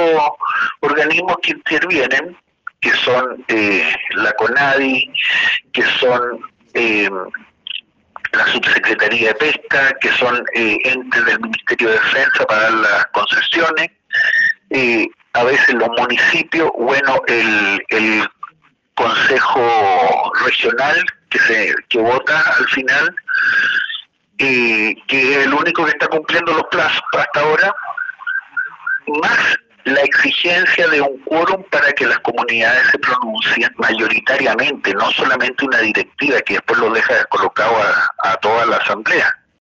organismos que intervienen, que son la CONADI, que son la Subsecretaría de Pesca, que son entes del Ministerio de Defensa para dar las concesiones, a veces los municipios, bueno, el Consejo Regional que vota al final, que es el único que está cumpliendo los plazos hasta ahora, más la exigencia de un quórum para que las comunidades se pronuncien mayoritariamente, no solamente una directiva que después lo deja descolocado a toda la asamblea.